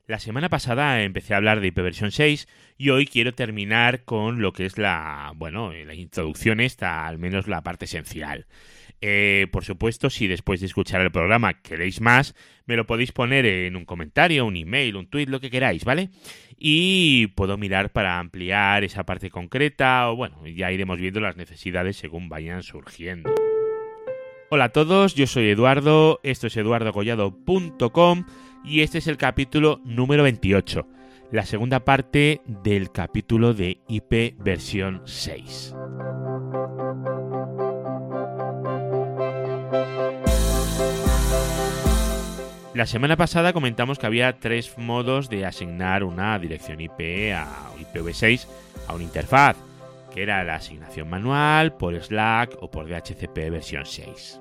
La semana pasada empecé a hablar de IPv 6 y hoy quiero terminar con lo que es la introducción esta, al menos la parte esencial. Por supuesto, si después de escuchar el programa queréis más, me lo podéis poner en un comentario, un email, un tweet, lo que queráis, ¿vale? Y puedo mirar para ampliar esa parte concreta o ya iremos viendo las necesidades según vayan surgiendo. Hola a todos, yo soy Eduardo, esto es eduardocollado.com y este es el capítulo número 28, la segunda parte del capítulo de IPv 6. La semana pasada comentamos que había 3 modos de asignar una dirección IP a IPv6 a una interfaz, que era la asignación manual, por Slack o por DHCP versión 6.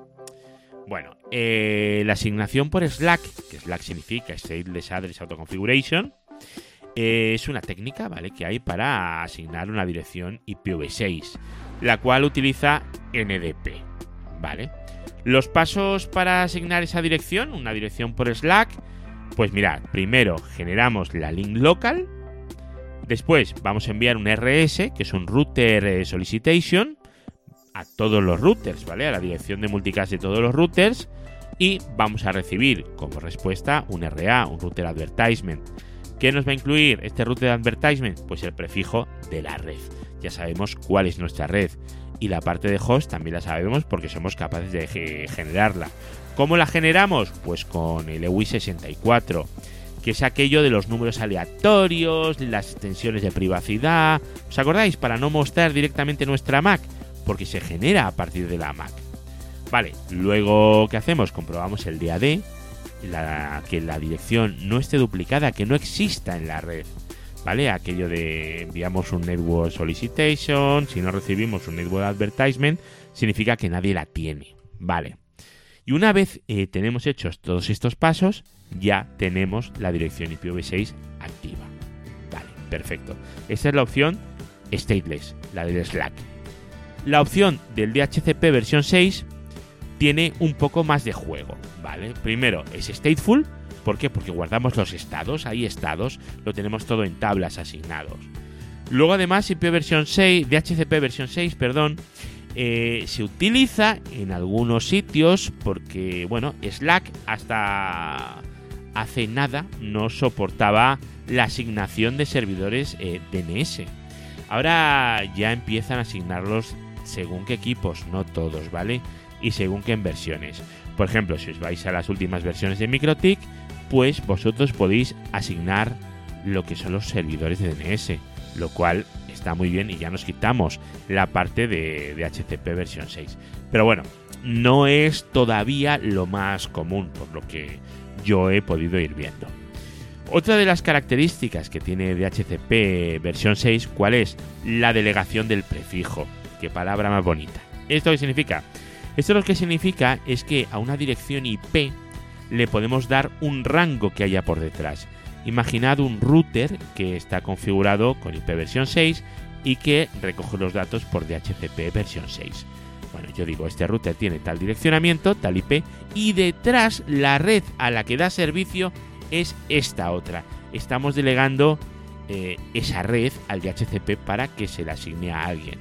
La asignación por Slack, que Slack significa Stateless Address Auto Configuration, es una técnica, ¿vale?, que hay para asignar una dirección IPv6, la cual utiliza NDP, ¿vale? Los pasos para asignar esa dirección, una dirección por Slack, pues mirad, primero generamos la link local, después vamos a enviar un RS, que es un Router Solicitation, a todos los routers, ¿vale? A la dirección de multicast de todos los routers, y vamos a recibir como respuesta un RA, un Router Advertisement. ¿Qué nos va a incluir este Router Advertisement? Pues el prefijo de la red. Ya sabemos cuál es nuestra red. Y la parte de host también la sabemos porque somos capaces de generarla. ¿Cómo la generamos? Pues con el EWI64, que es aquello de los números aleatorios, las extensiones de privacidad. ¿Os acordáis? Para no mostrar directamente nuestra MAC, porque se genera a partir de la MAC. Vale, luego ¿qué hacemos? Comprobamos el DAD, que la dirección no esté duplicada, que no exista en la red. ¿Vale? Aquello de enviamos un Network Solicitation, si no recibimos un Network Advertisement, significa que nadie la tiene. Vale. Y una vez tenemos hechos todos estos pasos, ya tenemos la dirección IPv6 activa. Vale, perfecto. Esta es la opción Stateless, la del Slack. La opción del DHCP versión 6 tiene un poco más de juego, ¿vale? Primero es stateful. ¿Por qué? Porque guardamos los estados, hay estados, lo tenemos todo en tablas asignados. Luego además DHCP versión 6, se utiliza en algunos sitios porque, Slack hasta hace nada no soportaba la asignación de servidores DNS. Ahora ya empiezan a asignarlos según qué equipos, no todos, ¿vale? Y según qué versiones. Por ejemplo, si os vais a las últimas versiones de MikroTik, pues vosotros podéis asignar lo que son los servidores de DNS, lo cual está muy bien y ya nos quitamos la parte de DHCP versión 6. Pero no es todavía lo más común, por lo que yo he podido ir viendo. Otra de las características que tiene DHCP versión 6, ¿cuál es? La delegación del prefijo. Qué palabra más bonita. ¿Esto qué significa? Esto lo que significa es que a una dirección IP le podemos dar un rango que haya por detrás. Imaginad un router que está configurado con IPv 6 y que recoge los datos por DHCP versión 6. Yo digo, este router tiene tal direccionamiento, tal IP, y detrás la red a la que da servicio es esta otra. Estamos delegando esa red al DHCP para que se la asigne a alguien.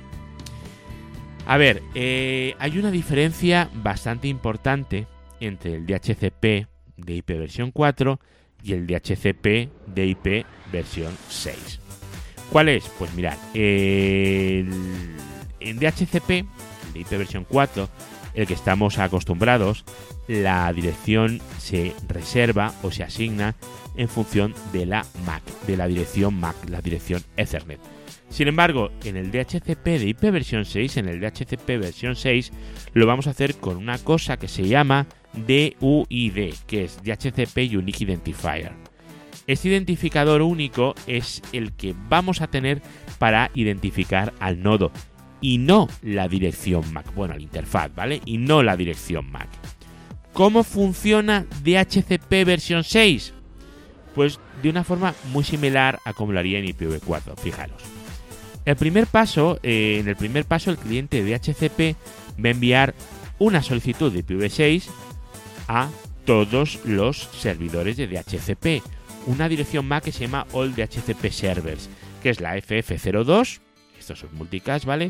A ver, hay una diferencia bastante importante entre el DHCP de IPv 4 y el DHCP de IP versión 6. ¿Cuál es? Pues mirad, en DHCP de IPv 4, el que estamos acostumbrados, la dirección se reserva o se asigna en función de la MAC, de la dirección MAC, la dirección Ethernet. Sin embargo, en el DHCP de IPv 6, en el DHCP versión 6, lo vamos a hacer con una cosa que se llama DUID, que es DHCP Unique Identifier. Este identificador único es el que vamos a tener para identificar al nodo y no la dirección MAC, la interfaz, ¿vale? Y no la dirección MAC. ¿Cómo funciona DHCP versión 6? Pues de una forma muy similar a como lo haría en IPv4, fijaros. En el primer paso, el cliente de DHCP va a enviar una solicitud de IPv6 a todos los servidores de DHCP, una dirección MAC que se llama All DHCP Servers, que es la FF02, estos son multicast, ¿vale?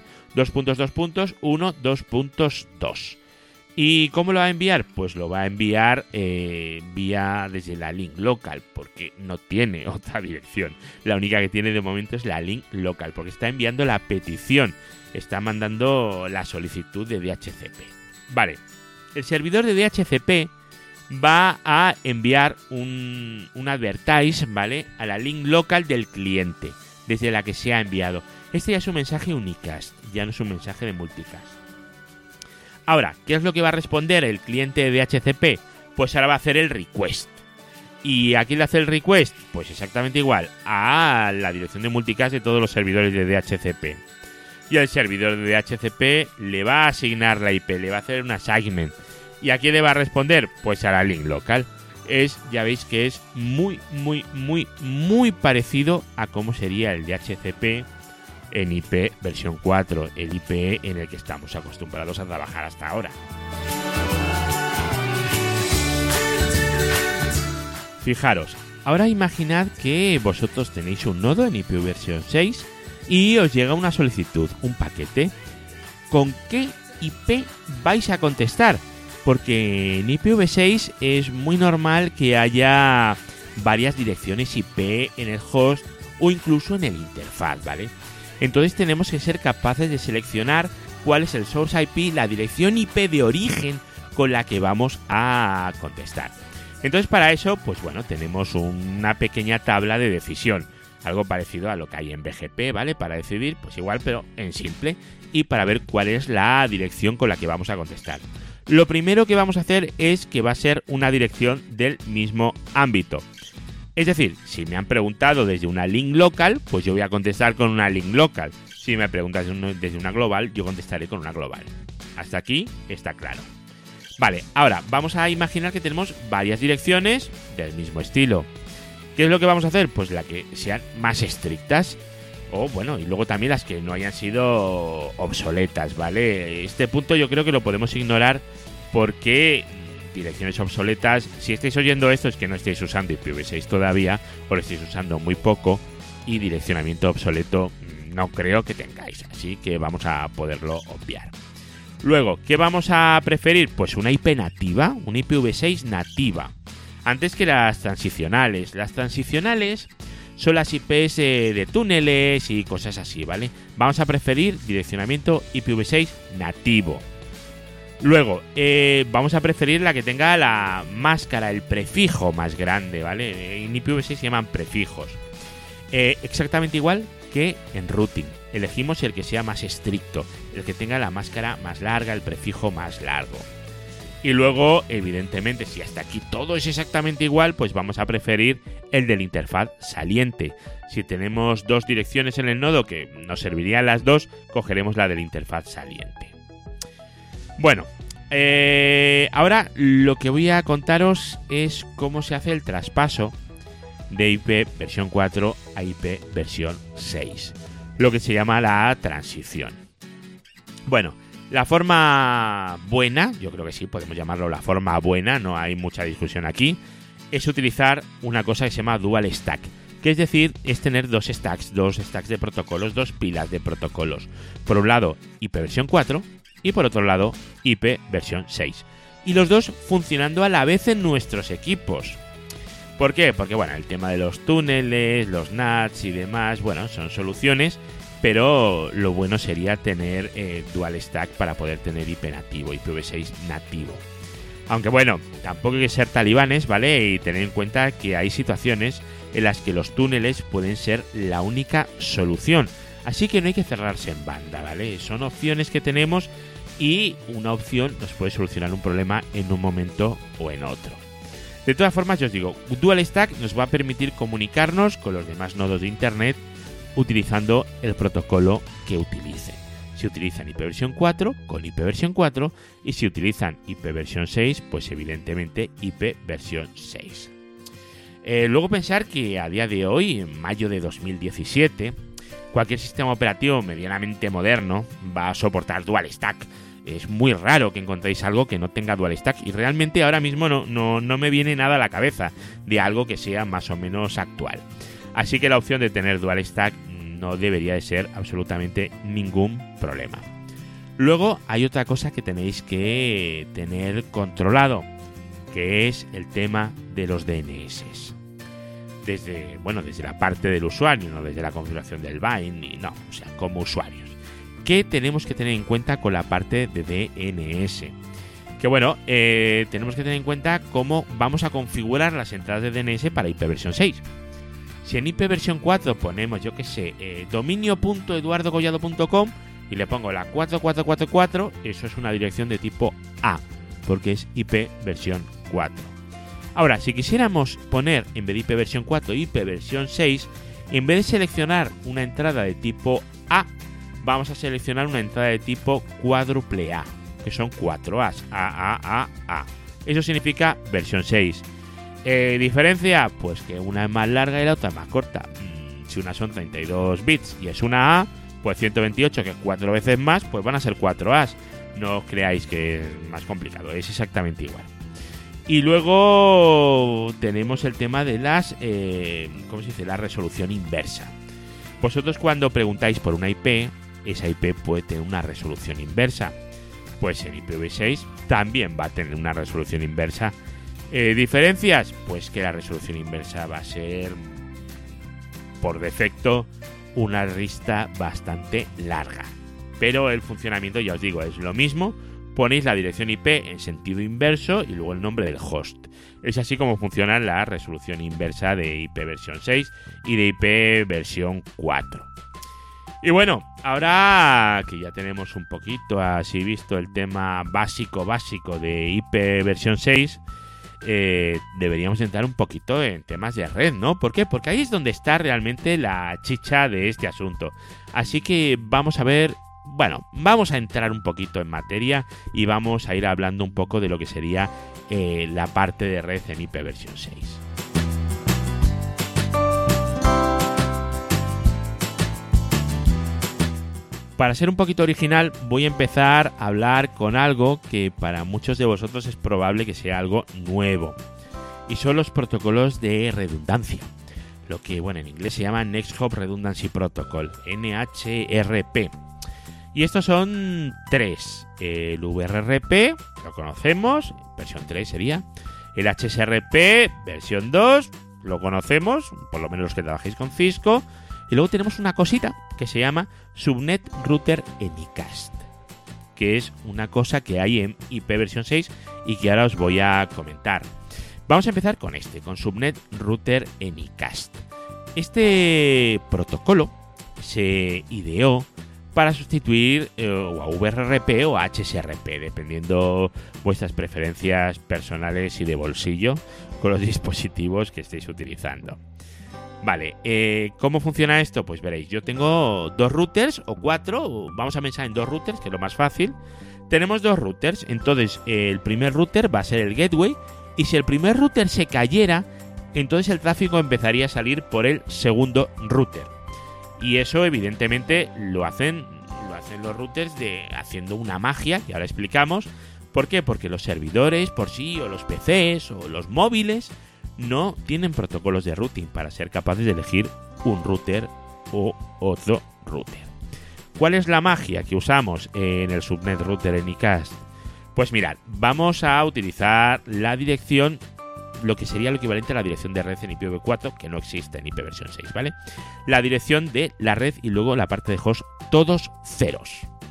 2.2.1.2.2. ¿Y cómo lo va a enviar? Pues lo va a enviar vía desde la link local, porque no tiene otra dirección. La única que tiene de momento es la link local, porque está enviando la petición, está mandando la solicitud de DHCP. Vale, el servidor de DHCP va a enviar un advertise, ¿vale?, a la link local del cliente, desde la que se ha enviado. Este ya es un mensaje unicast, ya no es un mensaje de multicast. Ahora, ¿qué es lo que va a responder el cliente de DHCP? Pues ahora va a hacer el request. ¿Y a quién le hace el request? Pues exactamente igual, a la dirección de multicast de todos los servidores de DHCP. Y el servidor de DHCP le va a asignar la IP, le va a hacer un assignment. ¿Y a quién le va a responder? Pues a la link local. Ya veis que es muy parecido a cómo sería el DHCP en IP versión 4, el IP en el que estamos acostumbrados a trabajar hasta ahora. Fijaros, ahora imaginad que vosotros tenéis un nodo en IP versión 6 y os llega una solicitud, un paquete. ¿Con qué IP vais a contestar? Porque en IPv6 es muy normal que haya varias direcciones IP en el host o incluso en el interfaz, ¿vale? Entonces tenemos que ser capaces de seleccionar cuál es el source IP, la dirección IP de origen con la que vamos a contestar. Entonces para eso, pues bueno, tenemos una pequeña tabla de decisión, algo parecido a lo que hay en BGP, ¿vale? Para decidir, pues igual, pero en simple, y para ver cuál es la dirección con la que vamos a contestar. Lo primero que vamos a hacer es que va a ser una dirección del mismo ámbito. Es decir, si me han preguntado desde una link local, pues yo voy a contestar con una link local. Si me preguntas desde una global, yo contestaré con una global. Hasta aquí está claro. Vale, ahora vamos a imaginar que tenemos varias direcciones del mismo estilo. ¿Qué es lo que vamos a hacer? Pues las que sean más estrictas. O bueno, y luego también las que no hayan sido obsoletas, ¿vale? Este punto yo creo que lo podemos ignorar porque direcciones obsoletas, si estáis oyendo esto es que no estáis usando IPv6 todavía o lo estáis usando muy poco, y direccionamiento obsoleto no creo que tengáis, así que vamos a poderlo obviar. Luego, ¿qué vamos a preferir? Pues una IP nativa, una IPv6 nativa, antes que las transicionales. Las transicionales son las IPs de túneles y cosas así, ¿vale? Vamos a preferir direccionamiento IPv6 nativo. Luego, vamos a preferir la que tenga la máscara, el prefijo más grande, ¿vale? En IPv6 se llaman prefijos. Exactamente igual que en routing. Elegimos el que sea más estricto, el que tenga la máscara más larga, el prefijo más largo. Y luego, evidentemente, si hasta aquí todo es exactamente igual, pues vamos a preferir el del interfaz saliente. Si tenemos dos direcciones en el nodo que nos servirían las dos, cogeremos la del interfaz saliente. Bueno, ahora lo que voy a contaros es cómo se hace el traspaso de IP versión 4 a IP versión 6, lo que se llama la transición. Bueno, la forma buena, yo creo que sí, podemos llamarlo la forma buena, no hay mucha discusión aquí, es utilizar una cosa que se llama dual stack, que es decir, es tener dos stacks de protocolos, dos pilas de protocolos. Por un lado, IP versión 4 y por otro lado, IP versión 6. Y los dos funcionando a la vez en nuestros equipos. ¿Por qué? Porque bueno, el tema de los túneles, los NATs y demás, bueno, son soluciones, pero lo bueno sería tener dual stack para poder tener IP nativo, IPv6 nativo. Aunque bueno, tampoco hay que ser talibanes, ¿vale? Y tener en cuenta que hay situaciones en las que los túneles pueden ser la única solución. Así que no hay que cerrarse en banda, ¿vale? Son opciones que tenemos y una opción nos puede solucionar un problema en un momento o en otro. De todas formas, yo os digo, Dual Stack nos va a permitir comunicarnos con los demás nodos de Internet utilizando el protocolo que utilicen. Si utilizan IPv 4, con IPv 4, y si utilizan IPv 6, pues evidentemente IPv 6. Luego pensar que a día de hoy, en mayo de 2017, cualquier sistema operativo medianamente moderno va a soportar Dual Stack. es muy raro que encontréis algo que no tenga dual stack, y realmente ahora mismo no me viene nada a la cabeza de algo que sea más o menos actual. Así que la opción de tener dual stack no debería de ser absolutamente ningún problema. Luego hay otra cosa que tenéis que tener controlado, que es el tema de los DNS. Desde la parte del usuario, no desde la configuración del Bind, como usuarios. ¿Qué tenemos que tener en cuenta con la parte de DNS? Que tenemos que tener en cuenta cómo vamos a configurar las entradas de DNS para IPv6. Si en IPv4 ponemos, dominio.eduardogollado.com y le pongo la 4444, eso es una dirección de tipo A, porque es IPv4. Ahora, si quisiéramos poner en vez de IPv4 IPv6, en vez de seleccionar una entrada de tipo A, vamos a seleccionar una entrada de tipo cuádruple A, que son 4 A's, A. Eso significa versión 6. ¿Diferencia? Pues que una es más larga y la otra es más corta. Si una son 32 bits y es una A, pues 128, que es 4 veces más, pues van a ser 4 A's. No os creáis que es más complicado, es exactamente igual. Y luego tenemos el tema de la resolución inversa. Vosotros cuando preguntáis por una IP, esa IP puede tener una resolución inversa. Pues en IPv6 también va a tener una resolución inversa. ¿Diferencias? Pues que la resolución inversa va a ser, por defecto, una lista bastante larga. Pero el funcionamiento, ya os digo, es lo mismo. Ponéis la dirección IP en sentido inverso y luego el nombre del host. Es así como funciona la resolución inversa de IP versión 6 y de IP versión 4. Y bueno, ahora que ya tenemos un poquito así visto el tema básico de IP versión 6, deberíamos entrar un poquito en temas de red, ¿no? ¿Por qué? Porque ahí es donde está realmente la chicha de este asunto. Así que vamos a entrar un poquito en materia y vamos a ir hablando un poco de lo que sería la parte de red en IP versión 6. Para ser un poquito original, voy a empezar a hablar con algo que para muchos de vosotros es probable que sea algo nuevo. Y son los protocolos de redundancia. Lo que, en inglés se llama Next Hop Redundancy Protocol, NHRP. Y estos son 3. El VRRP, lo conocemos, versión 3 sería. El HSRP, versión 2, lo conocemos, por lo menos los que trabajéis con Cisco. Y luego tenemos una cosita que se llama Subnet Router Anycast, que es una cosa que hay en IP versión 6 y que ahora os voy a comentar. Vamos a empezar con con Subnet Router Anycast. Este protocolo se ideó para sustituir a VRRP o a HSRP, dependiendo vuestras preferencias personales y de bolsillo con los dispositivos que estéis utilizando. Vale, ¿cómo funciona esto? Pues veréis, yo tengo 2 routers o 4, vamos a pensar en 2 routers, que es lo más fácil. Tenemos 2 routers, entonces el primer router va a ser el gateway, y si el primer router se cayera, entonces el tráfico empezaría a salir por el segundo router. Y eso evidentemente lo hacen los routers haciendo una magia, que ahora explicamos. ¿Por qué? Porque los servidores por sí, o los PCs, o los móviles, no tienen protocolos de routing para ser capaces de elegir un router o otro router. ¿Cuál es la magia que usamos en el Subnet Router Anycast? Pues mirad, vamos a utilizar la dirección, lo que sería lo equivalente a la dirección de red en IPv4, que no existe en IP versión 6, ¿vale? La dirección de la red y luego la parte de host, todos ceros.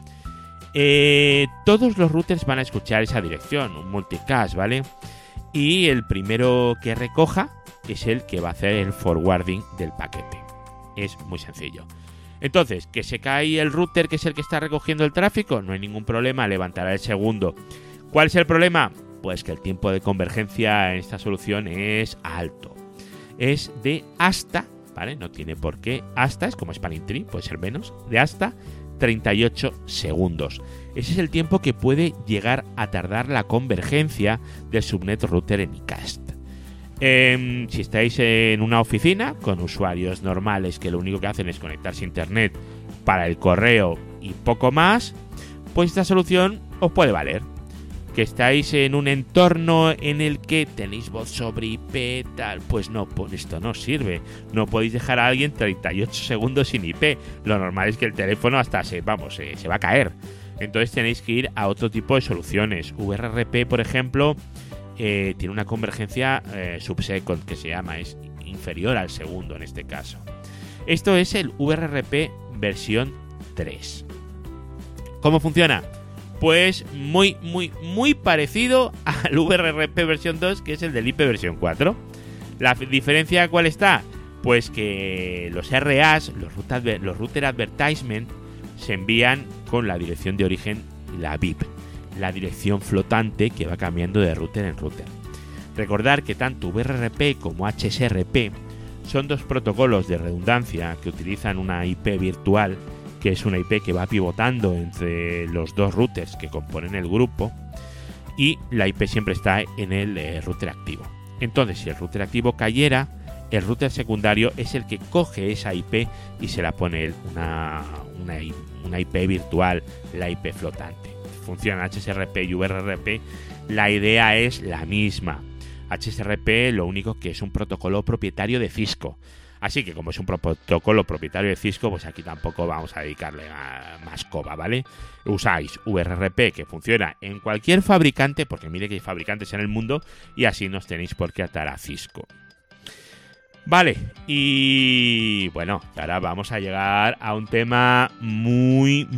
Todos los routers van a escuchar esa dirección, un multicast, ¿vale? Y el primero que recoja es el que va a hacer el forwarding del paquete. Es muy sencillo. Entonces, que se cae el router, que es el que está recogiendo el tráfico, no hay ningún problema, levantará el segundo. ¿Cuál es el problema? Pues que el tiempo de convergencia en esta solución es alto. Es de hasta, ¿vale? No tiene por qué. Hasta, es como spanning tree, puede ser menos, de hasta 38 segundos. Ese es el tiempo que puede llegar a tardar la convergencia del Subnet Router Anycast. Si estáis en una oficina con usuarios normales que lo único que hacen es conectarse a internet para el correo y poco más, pues esta solución os puede valer. Que estáis en un entorno en el que tenéis voz sobre IP, tal, pues no, pues esto no sirve. No podéis dejar a alguien 38 segundos sin IP. Lo normal es que el teléfono hasta se va a caer. Entonces tenéis que ir a otro tipo de soluciones. VRRP, por ejemplo, tiene una convergencia subsecond que se llama, es inferior al segundo en este caso. Esto es el VRRP versión 3. ¿Cómo funciona? Pues muy parecido al VRRP versión 2, que es el del IP versión 4. ¿La diferencia cuál está? Pues que los RAs, los Router Advertisement, se envían con la dirección de origen, la VIP, la dirección flotante que va cambiando de router en router. Recordar que tanto VRRP como HSRP son dos protocolos de redundancia que utilizan una IP virtual, que es una IP que va pivotando entre los dos routers que componen el grupo, y la IP siempre está en el router activo. Entonces, si el router activo cayera, el router secundario es el que coge esa IP y se la pone una IP virtual, la IP flotante. Funciona HSRP y VRRP, la idea es la misma. HSRP lo único que es un protocolo propietario de Cisco. Así que como es un protocolo propietario de Cisco, pues aquí tampoco vamos a dedicarle más coba, ¿vale? Usáis VRRP, que funciona en cualquier fabricante, porque mire que hay fabricantes en el mundo, y así no os tenéis por qué atar a Cisco. Vale, y bueno, ahora vamos a llegar a un tema muy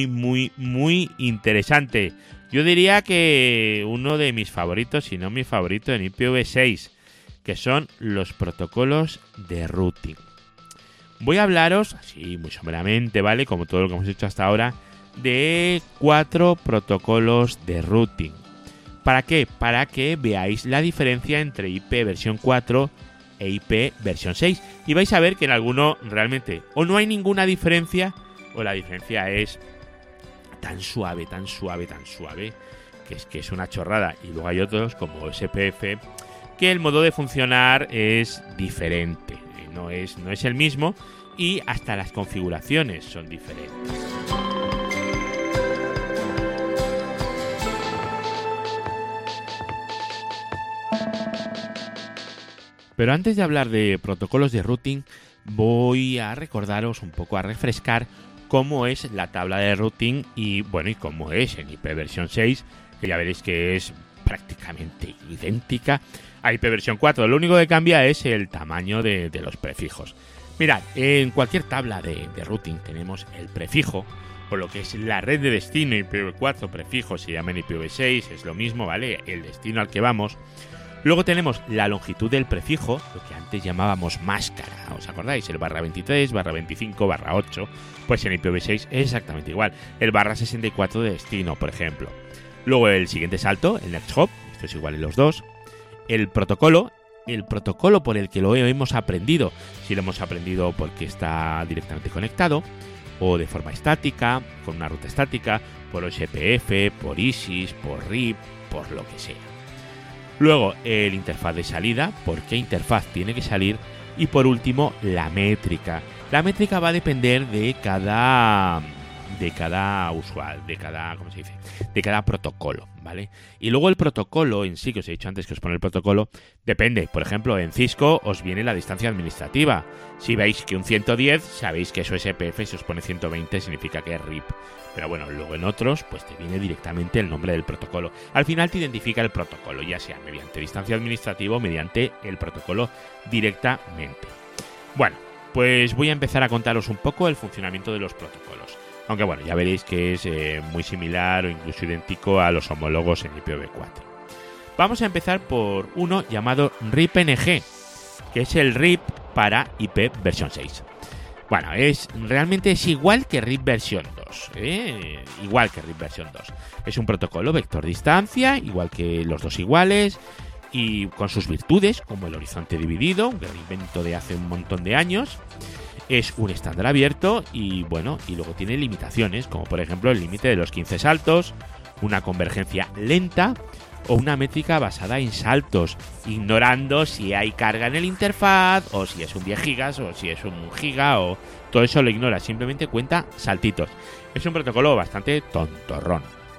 interesante. Yo diría que uno de mis favoritos, si no mi favorito en IPv6, que son los protocolos de routing. Voy a hablaros, así muy someramente, ¿vale? Como todo lo que hemos hecho hasta ahora, de 4 protocolos de routing. ¿Para qué? Para que veáis la diferencia entre IP versión 4 e IP versión 6. Y vais a ver que en alguno realmente o no hay ninguna diferencia, o la diferencia es tan suave, que es una chorrada. Y luego hay otros, como SPF, que el modo de funcionar es diferente, no es el mismo, y hasta las configuraciones son diferentes. Pero antes de hablar de protocolos de routing, voy a recordaros un poco, a refrescar cómo es la tabla de routing y cómo es en IP versión 6, que ya veréis que es prácticamente idéntica a IP versión 4. Lo único que cambia es el tamaño de los prefijos. Mirad, en cualquier tabla de routing tenemos el prefijo, o lo que es la red de destino. IPv4 prefijo se llama en IPv6, es lo mismo, ¿vale? El destino al que vamos. Luego tenemos la longitud del prefijo, lo que antes llamábamos máscara, ¿os acordáis? El /23, /25, /8, pues en IPv6 es exactamente igual. El /64 de destino, por ejemplo. Luego el siguiente salto, el next hop, esto es igual en los dos. El protocolo por el que lo hemos aprendido, si lo hemos aprendido porque está directamente conectado, o de forma estática, con una ruta estática, por OSPF, por ISIS, por RIP, por lo que sea. Luego el interfaz de salida, por qué interfaz tiene que salir, y por último la métrica. La métrica va a depender de cada usuario, de cada protocolo, ¿vale? Y luego el protocolo en sí, que os he dicho antes que os pone el protocolo, depende. Por ejemplo, en Cisco os viene la distancia administrativa. Si veis que un 110, sabéis que eso es SPF, si os pone 120 significa que es RIP. Pero bueno, luego en otros, pues te viene directamente el nombre del protocolo. Al final te identifica el protocolo, ya sea mediante distancia administrativa o mediante el protocolo directamente. Bueno, pues voy a empezar a contaros un poco el funcionamiento de los protocolos. Aunque bueno, ya veréis que es muy similar o incluso idéntico a los homólogos en IPv4. Vamos a empezar por uno llamado RIP-NG, que es el RIP para IP versión 6. Bueno, realmente es igual que RIP versión 2, igual que RIP versión 2. Es un protocolo vector distancia, igual que los dos iguales, y con sus virtudes, como el horizonte dividido, un invento de hace un montón de años. Es un estándar abierto y luego tiene limitaciones, como por ejemplo el límite de los 15 saltos, una convergencia lenta o una métrica basada en saltos, ignorando si hay carga en el interfaz o si es un 10 gigas o si es un giga, o todo eso lo ignora, simplemente cuenta saltitos. Es un protocolo bastante tontorrón,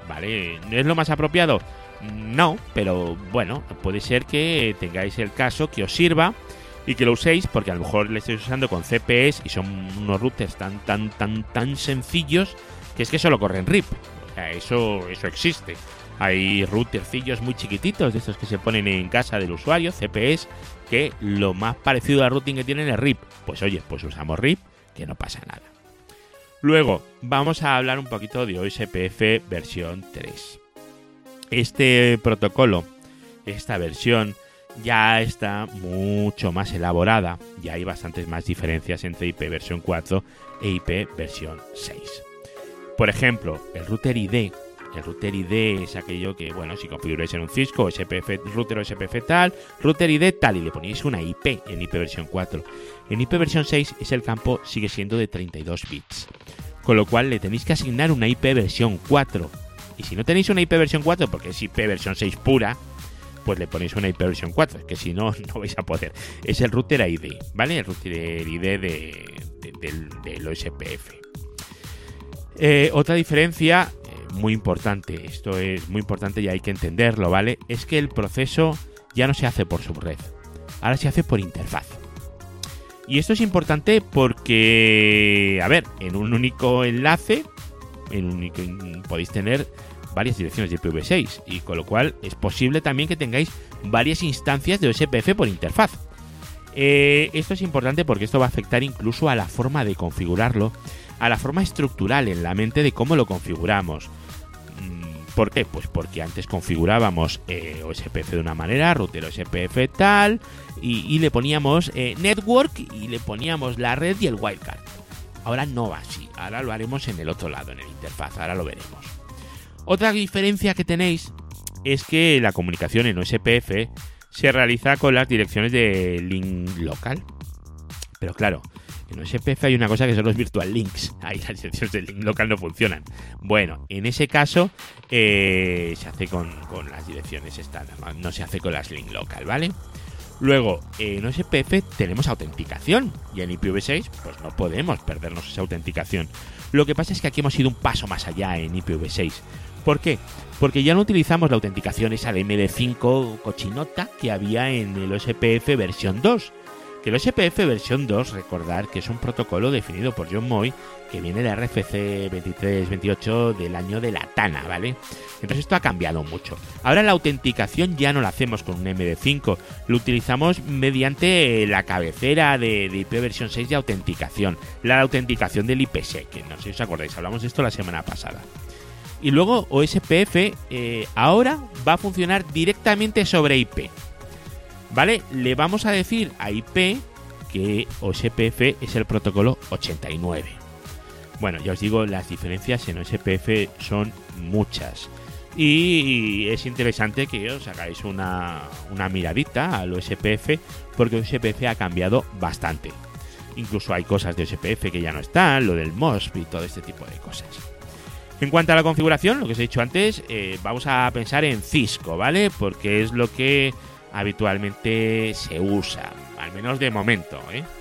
¿vale? ¿No es lo más apropiado? No, pero bueno, puede ser que tengáis el caso que os sirva y que lo uséis, porque a lo mejor lo estáis usando con CPEs y son unos routers tan sencillos que es que solo corren RIP. O sea, eso existe. Hay routercillos muy chiquititos, de estos que se ponen en casa del usuario, CPEs, que lo más parecido a routing que tienen es RIP. Pues oye, pues usamos RIP, que no pasa nada. Luego, vamos a hablar un poquito de OSPF versión 3. Este protocolo, esta versión, ya está mucho más elaborada. Ya hay bastantes más diferencias entre IP versión 4 e IP versión 6. Por ejemplo, el router ID. El router ID es aquello que, bueno, si configuráis en un Cisco, SPF, router OSPF tal, router ID tal, y le ponéis una IP en IP versión 4. En IP versión 6 el campo sigue siendo de 32 bits. Con lo cual le tenéis que asignar una IP versión 4. Y si no tenéis una IP versión 4, porque es IP versión 6 pura, pues le ponéis una IP versión 4, que si no, no vais a poder. Es el router ID, ¿vale? El router ID del OSPF. Otra diferencia muy importante, esto es muy importante y hay que entenderlo, ¿vale? Es que el proceso ya no se hace por subred, ahora se hace por interfaz. Y esto es importante porque, a ver, en un único enlace, podéis tener varias direcciones de IPv6, y con lo cual es posible también que tengáis varias instancias de OSPF por interfaz. Esto es importante porque esto va a afectar incluso a la forma de configurarlo, a la forma estructural en la mente de cómo lo configuramos. ¿Por qué? Pues porque antes configurábamos OSPF de una manera, router OSPF tal, y le poníamos network y le poníamos la red y el wildcard. Ahora no va así, ahora lo haremos en el otro lado, en el interfaz, ahora lo veremos. Otra diferencia que tenéis es que la comunicación en OSPF se realiza con las direcciones de link local. Pero claro, en OSPF hay una cosa que son los virtual links. Ahí las direcciones de link local no funcionan. Bueno, en ese caso se hace con las direcciones estándar, no se hace con las link local, ¿vale? Luego, en OSPF tenemos autenticación y en IPv6 pues no podemos perdernos esa autenticación. Lo que pasa es que aquí hemos ido un paso más allá en IPv6. ¿Por qué? Porque ya no utilizamos la autenticación esa de MD5 cochinota que había en el OSPF versión 2. Que el OSPF versión 2, recordar que es un protocolo definido por John Moy que viene de RFC 2328 del año de la Tana, ¿vale? Entonces esto ha cambiado mucho. Ahora la autenticación ya no la hacemos con un MD5, lo utilizamos mediante la cabecera de IP versión 6 de autenticación, la autenticación del IPsec, que no sé si os acordáis, hablamos de esto la semana pasada. Y luego OSPF ahora va a funcionar directamente sobre IP. ¿Vale? Le vamos a decir a IP que OSPF es el protocolo 89. Bueno, ya os digo, las diferencias en OSPF son muchas. Y es interesante que os hagáis una miradita al OSPF, porque OSPF ha cambiado bastante. Incluso hay cosas de OSPF que ya no están, lo del MOSP y todo este tipo de cosas. En cuanto a la configuración, lo que os he dicho antes, vamos a pensar en Cisco, ¿vale? Porque es lo que habitualmente se usa, al menos de momento,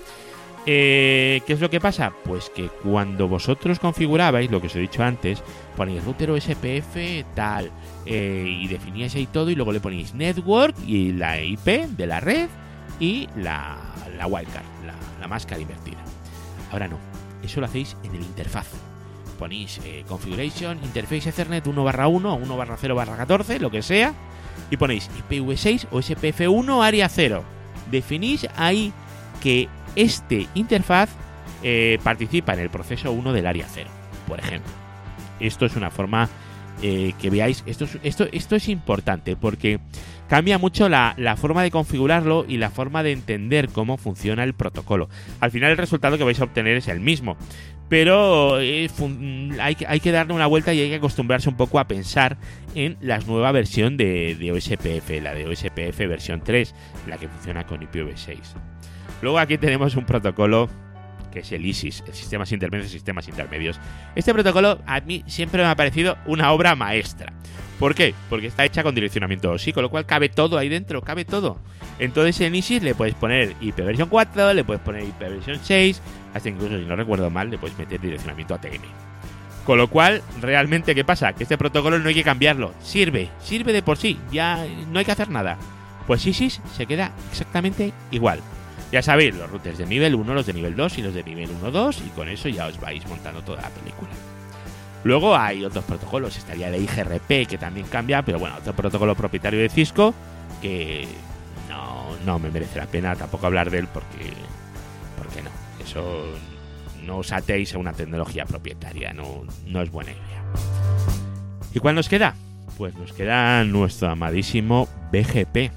¿Qué es lo que pasa? Pues que cuando vosotros configurabais, lo que os he dicho antes, ponéis router OSPF tal, y definíais ahí todo, y luego le ponéis network y la IP de la red y la wildcard, la máscara invertida. Ahora no, eso lo hacéis en el interfaz. Ponéis configuration, interface Ethernet 1/1 o 1/0/14, lo que sea, y ponéis IPv6 o SPF1 área 0. Definís ahí que este interfaz participa en el proceso 1 del área 0, por ejemplo. Esto es una forma que veáis. Esto es importante porque cambia mucho la forma de configurarlo y la forma de entender cómo funciona el protocolo. Al final el resultado que vais a obtener es el mismo, pero hay que darle una vuelta y hay que acostumbrarse un poco a pensar en la nueva versión de OSPF, la de OSPF versión 3, la que funciona con IPv6. Luego aquí tenemos un protocolo que es el ISIS, el Sistemas Intermedios y Sistemas Intermedios. Este protocolo a mí siempre me ha parecido una obra maestra. ¿Por qué? Porque está hecha con direccionamiento OSI, con lo cual cabe todo ahí dentro, cabe todo. Entonces en ISIS le puedes poner IP versión 4, le puedes poner IP versión 6, hasta incluso, si no recuerdo mal, le puedes meter direccionamiento ATM. Con lo cual, realmente, ¿qué pasa? Que este protocolo no hay que cambiarlo. Sirve de por sí, ya no hay que hacer nada. Pues ISIS se queda exactamente igual. Ya sabéis, los routers de nivel 1, los de nivel 2 y los de nivel 1-2, y con eso ya os vais montando toda la película. Luego hay otros protocolos, estaría el IGRP que también cambia, pero bueno, otro protocolo propietario de Cisco que no me merece la pena tampoco hablar de él porque no, eso no os atéis a una tecnología propietaria, no es buena idea. ¿Y cuál nos queda? Pues nos queda nuestro amadísimo BGP.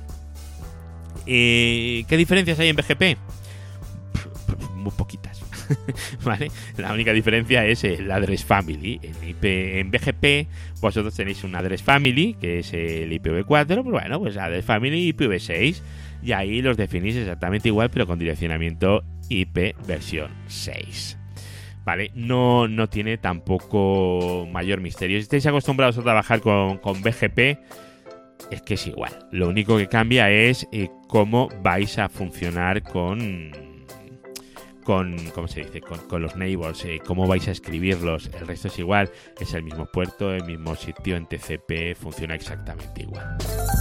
¿Qué diferencias hay en BGP? Muy poquitas. ¿Vale? La única diferencia es el address family. En BGP vosotros tenéis un address family, que es el IPv4, pero bueno, pues address family IPv6, y ahí los definís exactamente igual, pero con direccionamiento IP versión 6. ¿Vale? No tiene tampoco mayor misterio. Si estáis acostumbrados a trabajar con BGP, es que es igual. Lo único que cambia es cómo vais a funcionar con ¿cómo se dice? Con los neighbors, cómo vais a escribirlos. El resto es igual. Es el mismo puerto, el mismo sitio en TCP, funciona exactamente igual.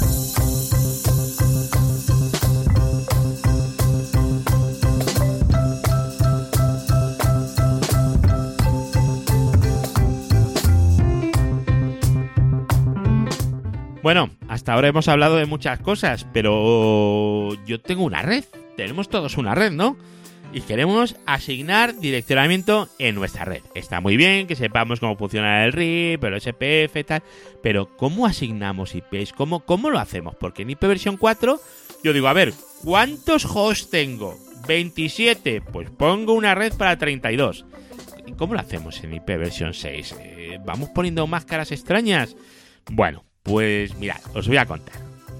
Bueno, hasta ahora hemos hablado de muchas cosas, pero yo tengo una red. Tenemos todos una red, ¿no? Y queremos asignar direccionamiento en nuestra red. Está muy bien que sepamos cómo funciona el RIP, el SPF y tal, pero ¿cómo asignamos IPs? ¿Cómo lo hacemos? Porque en IP versión 4 yo digo, a ver, ¿cuántos hosts tengo? 27, pues pongo una red para 32. ¿Cómo lo hacemos en IP versión 6? ¿Vamos poniendo máscaras extrañas? Bueno, pues mirad, os voy a contar.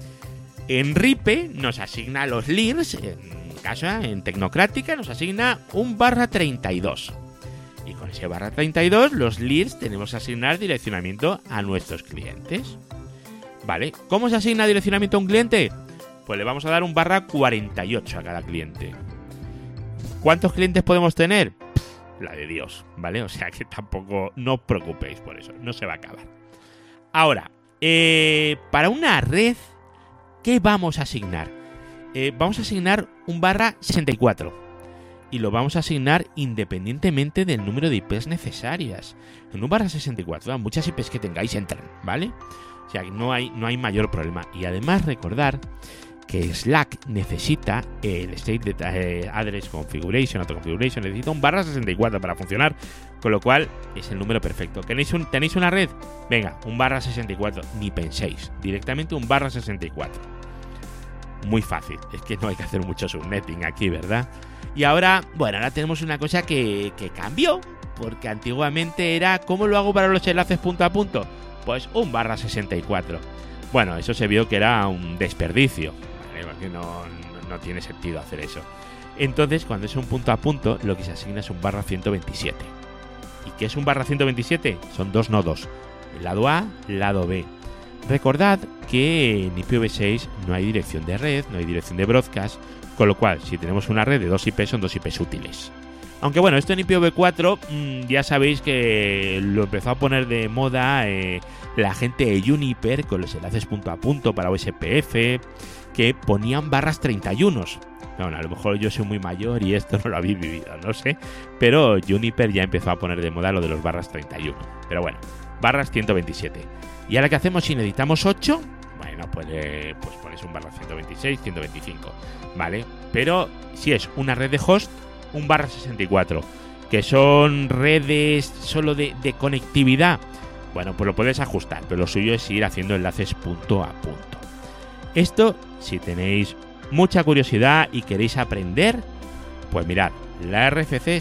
En RIPE nos asigna los LIRs, en Tecnocrática nos asigna un /32. Y con ese /32 los LIRs tenemos que asignar direccionamiento a nuestros clientes. ¿Vale? ¿Cómo se asigna direccionamiento a un cliente? Pues le vamos a dar un /48 a cada cliente. ¿Cuántos clientes podemos tener? La de Dios, ¿vale? O sea que tampoco no os preocupéis por eso, no se va a acabar. Ahora, para una red, ¿qué vamos a asignar? Vamos a asignar un /64 y lo vamos a asignar independientemente del número de IPs necesarias. En un /64, muchas IPs que tengáis entran, ¿vale? O sea, no hay mayor problema. Y además recordar que Slack necesita el State Address Configuration, Auto Configuration, necesita un /64 para funcionar, con lo cual es el número perfecto. ¿Tenéis una red? Venga, un /64, ni penséis, directamente un /64. Muy fácil, es que no hay que hacer mucho subnetting aquí, ¿verdad? Y ahora tenemos una cosa que cambió, porque antiguamente era, ¿cómo lo hago para los enlaces punto a punto? Pues un /64. Bueno, eso se vio que era un desperdicio, ¿vale? Porque no tiene sentido hacer eso. Entonces, cuando es un punto a punto, lo que se asigna es un /127. ¿Y qué es un /127? Son dos nodos, el lado A, el lado B. Recordad que en IPv6 no hay dirección de red, no hay dirección de broadcast, con lo cual, si tenemos una red de 2 IP, son 2 IPs útiles. Aunque bueno, esto en IPv4 ya sabéis que lo empezó a poner de moda la gente de Juniper con los enlaces punto a punto para OSPF, que ponían /31. Bueno, a lo mejor yo soy muy mayor y esto no lo habéis vivido, no sé, pero Juniper ya empezó a poner de moda lo de los /31. Pero bueno, /127. ¿Y ahora qué hacemos si necesitamos 8? Bueno, pues pones un /126, 125, ¿vale? Pero si es una red de host, un /64, que son redes solo de conectividad, bueno, pues lo puedes ajustar, pero lo suyo es ir haciendo enlaces punto a punto. Esto, si tenéis mucha curiosidad y queréis aprender, pues mirad, la RFC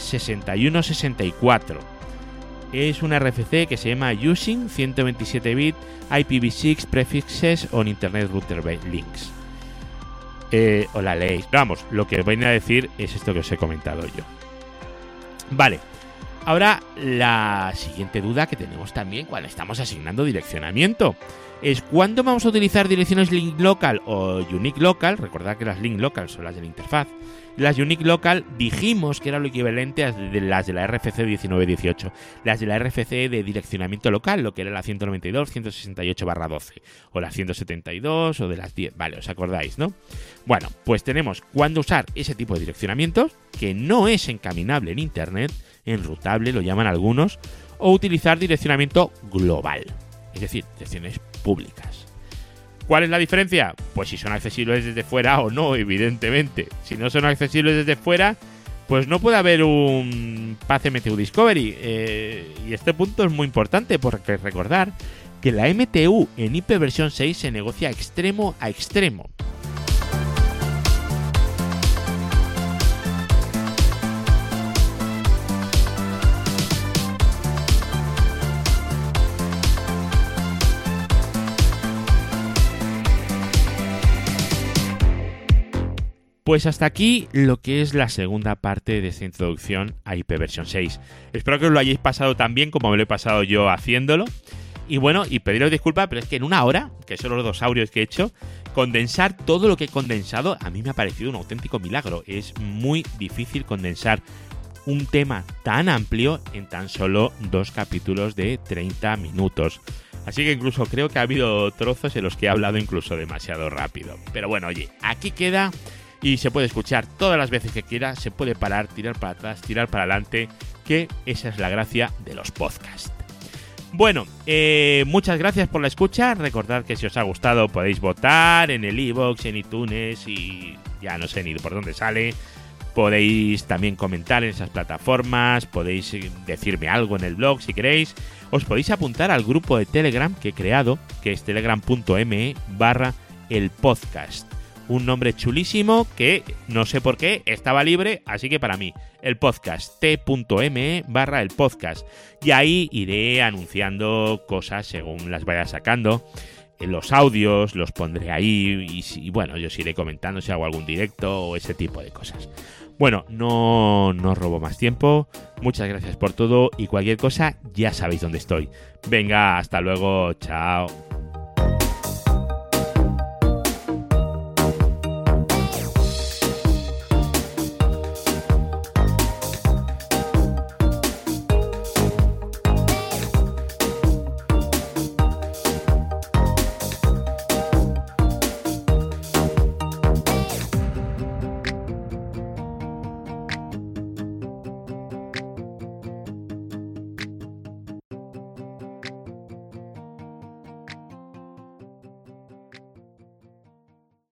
6164. Es una RFC que se llama Using 127 bit IPv6 Prefixes on Internet Router Links. O la leéis. Vamos, lo que os voy a decir es esto que os he comentado yo. Vale. Ahora, la siguiente duda que tenemos también cuando estamos asignando direccionamiento es ¿cuándo vamos a utilizar direcciones link local o unique local? Recordad que las link local son las de la interfaz. Las unique local dijimos que era lo equivalente a las de la RFC 1918, las de la RFC de direccionamiento local, lo que era la 192, 168/12, o las 172 o de las 10. Vale, ¿os acordáis, no? Bueno, pues tenemos cuándo usar ese tipo de direccionamientos, que no es encaminable en Internet, enrutable lo llaman algunos, o utilizar direccionamiento global, es decir, direcciones públicas. ¿Cuál es la diferencia? Pues si son accesibles desde fuera o no, evidentemente. Si no son accesibles desde fuera, pues no puede haber un PathMTU Discovery. Y este punto es muy importante porque recordar que la MTU en IP versión 6 se negocia extremo a extremo. Pues hasta aquí lo que es la segunda parte de esta introducción a IP versión 6. Espero que os lo hayáis pasado tan bien como me lo he pasado yo haciéndolo. Y bueno, y pediros disculpas, pero es que en una hora, que son los 2 audios que he hecho, condensar todo lo que he condensado a mí me ha parecido un auténtico milagro. Es muy difícil condensar un tema tan amplio en tan solo 2 capítulos de 30 minutos. Así que incluso creo que ha habido trozos en los que he hablado incluso demasiado rápido. Pero bueno, oye, aquí queda... Y se puede escuchar todas las veces que quiera, se puede parar, tirar para atrás, tirar para adelante, que esa es la gracia de los podcasts. Bueno, muchas gracias por la escucha. Recordad que si os ha gustado podéis votar en el iVoox, en iTunes y ya no sé ni por dónde sale. Podéis también comentar en esas plataformas, podéis decirme algo en el blog si queréis. Os podéis apuntar al grupo de Telegram que he creado, que es telegram.me/elpodcast. Un nombre chulísimo que no sé por qué estaba libre, así que para mí, el podcast, t.me/elpodcast. Y ahí iré anunciando cosas según las vaya sacando. En los audios los pondré ahí y bueno, yo os iré comentando si hago algún directo o ese tipo de cosas. Bueno, no robo más tiempo. Muchas gracias por todo y cualquier cosa ya sabéis dónde estoy. Venga, hasta luego, chao.